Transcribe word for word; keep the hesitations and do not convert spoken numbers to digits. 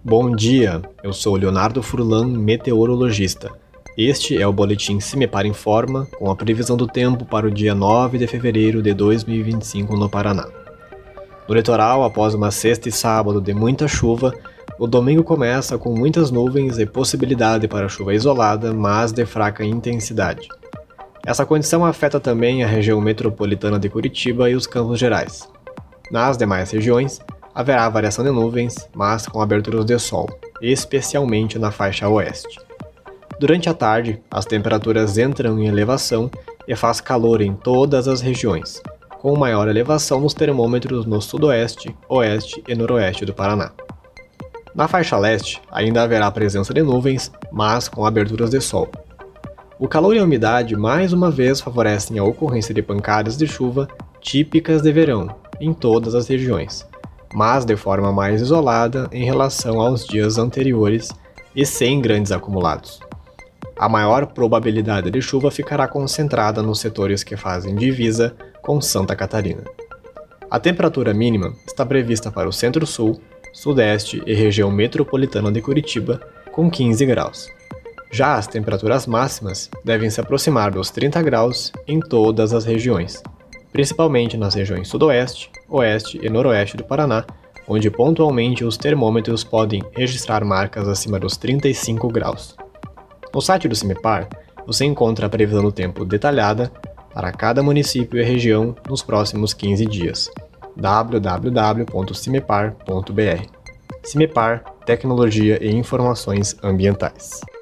Bom dia, eu sou Leonardo Furlan, meteorologista. Este é o boletim CIMEPAR Informa, com a previsão do tempo para o dia nove de fevereiro de dois mil e vinte e cinco no Paraná. No litoral, após uma sexta e sábado de muita chuva, o domingo começa com muitas nuvens e possibilidade para chuva isolada, mas de fraca intensidade. Essa condição afeta também a região metropolitana de Curitiba e os Campos Gerais. Nas demais regiões, haverá variação de nuvens, mas com aberturas de sol, especialmente na faixa oeste. Durante a tarde, as temperaturas entram em elevação e faz calor em todas as regiões, com maior elevação nos termômetros no sudoeste, oeste e noroeste do Paraná. Na faixa leste, ainda haverá presença de nuvens, mas com aberturas de sol. O calor e a umidade mais uma vez favorecem a ocorrência de pancadas de chuva típicas de verão em todas as regiões, mas de forma mais isolada em relação aos dias anteriores e sem grandes acumulados. A maior probabilidade de chuva ficará concentrada nos setores que fazem divisa com Santa Catarina. A temperatura mínima está prevista para o centro-sul, sudeste e região metropolitana de Curitiba, com quinze graus. Já as temperaturas máximas devem se aproximar dos trinta graus em todas as regiões, principalmente nas regiões sudoeste, oeste e noroeste do Paraná, onde pontualmente os termômetros podem registrar marcas acima dos trinta e cinco graus. No site do CIMEPAR, você encontra a previsão do tempo detalhada para cada município e região nos próximos quinze dias. w w w ponto cimepar ponto b r. CIMEPAR, Tecnologia e Informações Ambientais.